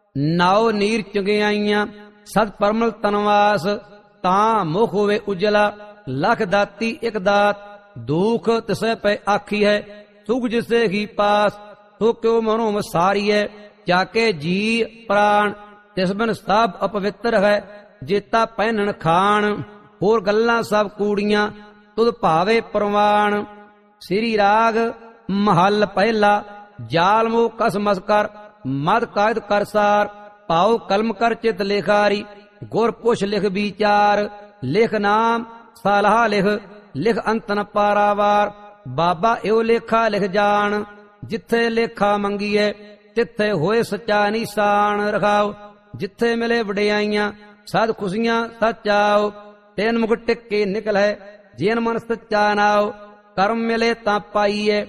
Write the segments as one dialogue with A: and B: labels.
A: ਨਾਉ ਨੀਰ ਚੰਗਿਆਈਆਂ ਸਤ ਪਰਮਲ ਤਨਵਾਸ, ਤਾਂ ਮੁਖ ਹੋਵੇ ਉਜਲਾ ਲਖ ਦਾਤੀ ਇਕ ਦਾਤ। ਦੁਖ ਤਿਸੈ ਪੈ ਆਖੀ ਹੈ ਸੁਖ ਜਿਸੇ ਹੀ ਪਾਸ, ਸੋ ਕਿਉ ਮਨੋ ਵਸਾਰੀਐ ਜਾਕੇ ਜੀ ਪ੍ਰਾਣ। ਤਿਸ ਬਿਨ ਸਭ ਅਪਵਿੱਤਰ ਹੈ ਜੇਤਾ ਪਹਿਨਣ ਖਾਣ, ਹੋਰ ਗੱਲਾਂ ਸਭ ਕੂੜੀਆਂ ਤੁਧ ਭਾਵੇ ਪ੍ਰਵਾਣ। ਸ੍ਰੀ ਰਾਗ ਮਹੱਲ ਪਹਿਲਾ। ਜਾਲ ਮੋਹ ਕਸ ਮਸਕਰ ਮਦ ਕਾਇਦ ਕਰਸਾਰ, ਪਾਉ ਕਲਮ ਕਰ ਚਿਤ ਲੇਖਾਰੀ ਗੁਰ ਪੁਛ ਲਿਖ ਵਿਚਾਰ। ਲਿਖ ਨਾਮ ਸਲਾਹ ਲਿਖ ਲਿਖ ਅੰਤ ਨ ਪਾਰਾਵਾਰ, ਬਾਬਾ ਇਉ ਲੇਖਾ ਲਿਖ ਜਾਣ ਜਿੱਥੇ ਲੇਖਾ ਮੰਗੀਏ ਤਿੱਥੇ ਹੋਏ ਸੱਚਾ ਨਿਸ਼ਾਨ। ਰਖਾਓ ਜਿੱਥੇ ਮਿਲੇ ਵਡਿਆਈਆਂ ਸਦ ਖੁਸ਼ੀਆਂ ਸੱਚਾਓ, ਤੈਨ ਮੁਖ ਟਿੱਕੇ ਨਿਕਲ ਹੈ ਜੀਨ ਮਨ ਸੱਚਾ ਨਾਓ। ਕਰਮ ਮਿਲੇ ਤਾਂ ਪਾਈਏ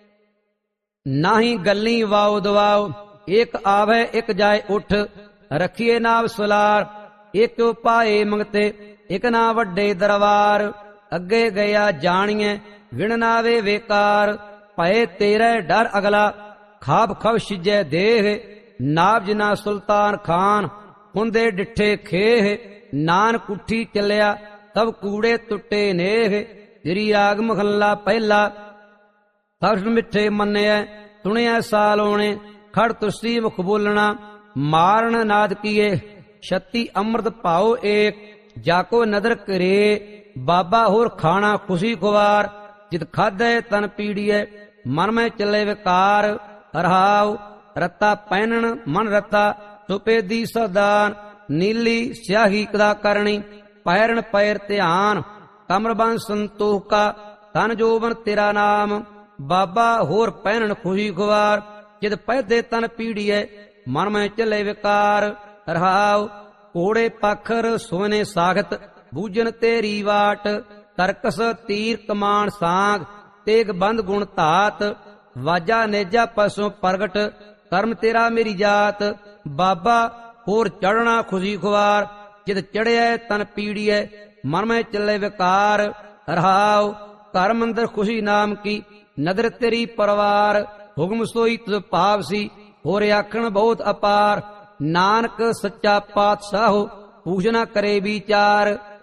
A: ਨਾਹੀ ਗੱਲੀ ਵਾਉ ਦਵਾਓ, ਇੱਕ ਆਵੇ ਇੱਕ ਜਾਏ ਉੱਠ ਰੱਖੀਏ ਨਾਮ ਸੁਲਾਰ। ਇੱਕ ਪਾਏ ਮੰਗਤੇ ਇੱਕ ਨਾ ਵੱਡੇ ਦਰਬਾਰ, ਅੱਗੇ ਗਿਆ ਜਾਣੀਏ ਵਿਣ ਨਾਵੇ ਵੇਕਾਰ। ਭਏ ਤੇਰੇ ਡਰ ਅਗਲਾ ਖਾਬ ਖਬ ਸਿਜੈ ਦੇਹ, ਨਾਬ ਜਿਨਾ ਸੁਲਤਾਨ ਖਾਨ ਹੁੰਦੇ ਡਿੱਠੇ ਖੇਹ। ਨਾਨਕ ਉੱਠੀ ਚੱਲਿਆ ਤਬ ਕੂੜੇ ਟੁੱਟੇ ਨੇਹ। ਸ੍ਰੀ ਰਾਗ ਮਹੱਲਾ ਪਹਿਲਾ। ਸਬਦ ਮਿੱਠੇ ਮੰਨਿਐ ਸੁਣਿਆ ਸਾਲੋਣੇ, ਖੜ ਤੁਸੀ ਮੁਖ ਬੋਲਣਾ ਮਾਰਨ ਨਾਦ ਕੀਏ। ਛੱਤੀ ਅੰਮ੍ਰਿਤ ਪਾਓ ਏਕ ਜਾਕੋ ਨਦਰ ਕਰੇ, ਬਾਬਾ ਹੋਰ ਖਾਣਾ ਖੁਸ਼ੀ ਖੁਆਰ ਜਿਤ ਖਾਧੈ ਤਨ ਪੀੜੀਐ ਮਨ ਮੈਂ ਚੱਲੇ ਵਿਕਾਰ। ਰਹਾਉ ਰੱਤਾ ਪਹਿਨਣ ਮਨ ਰੱਤਾ ਸੁਪੇ ਦੀ ਸਦਾਨ, ਨੀਲੀ ਸਿਆਹੀ ਕਦਾ ਕਰਨੀ ਪੈਰਨ ਪੈਰ ਧਿਆਨ। ਕਮਰਬੰਦ ਸੰਤੋਖ ਕਾ ਤਨ ਜੋਬਨ ਤੇਰਾ ਨਾਮ, ਬਾਬਾ ਹੋਰ ਪਹਿਨਣ ਖੁਸ਼ੀ ਖੁਆਰ ਜਿਤ ਪਹਿਦੇ ਤਨ ਪੀੜੀਐ ਮਨ ਮੈਂ ਚੱਲੇ ਵਿਕਾਰ। ਰਹਾਉ ਕੋੜੇ ਪੱਖਰ ਸੋਨੇ ਸਾਖਤ ਬੂਝਨ ਤੇਰੀ ਵਾਟ, ਤਰਕਸ ਤੀਰ ਕਮਾਨ ਸਾਂਗ ਤੇਗ ਬੰਦ ਗੁਣ ਧਾਤ। ਵਾਜਾ ਨੇਜਾ ਪਸੋਂ ਪ੍ਰਗਟ ਕਰਮ ਤੇਰਾ ਮੇਰੀ ਜਾਤ, ਬਾਬਾ ਹੋਰ ਚੜਨਾ ਖੁਸ਼ੀ ਖੁਆਰ ਜਿਤ ਚੜਿਐ ਤਨ ਪੀੜੀਐ ਮਨ ਮੈਂ ਚੱਲੇ ਵਿਕਾਰ। ਰਹਾਉ ਘਰ ਮੰਦਰ ਖੁਸ਼ੀ ਨਾਮ ਕੀ ਨਦਰ ਤੇਰੀ ਪਰਵਾਰ, ਹੁਕਮ ਸੋਈ ਤੁਧ ਭਾਵ ਸੀ ਹੋਰ ਆਖਣ ਬਹੁਤ ਅਪਾਰ। ਨਾਨਕ ਸੱਚਾ ਪਾਤਸ਼ਾਹੋ ਪੂਛ ਨਾ ਕਰੇ ਵਿਚਾਰ,